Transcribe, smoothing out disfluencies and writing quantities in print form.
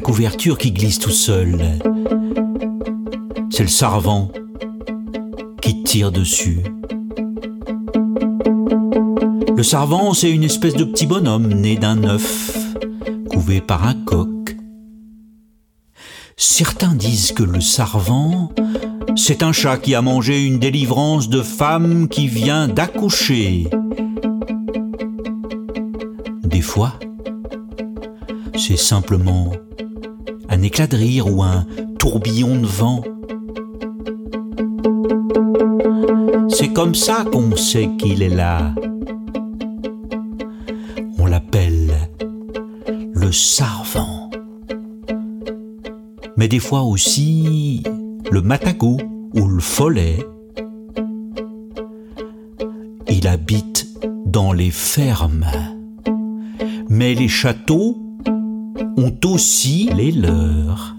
couverture qui glisse tout seul. C'est le sarvan qui tire dessus. Le sarvan, c'est une espèce de petit bonhomme né d'un œuf, couvé par un coq. Certains disent que le sarvan, c'est un chat qui a mangé une délivrance de femme qui vient d'accoucher. Des fois, c'est simplement un éclat de rire ou un tourbillon de vent. C'est comme ça qu'on sait qu'il est là. On l'appelle le sarvan. Mais des fois aussi le matagot ou le follet. Il habite dans les fermes. Mais les châteaux ont aussi les leurs.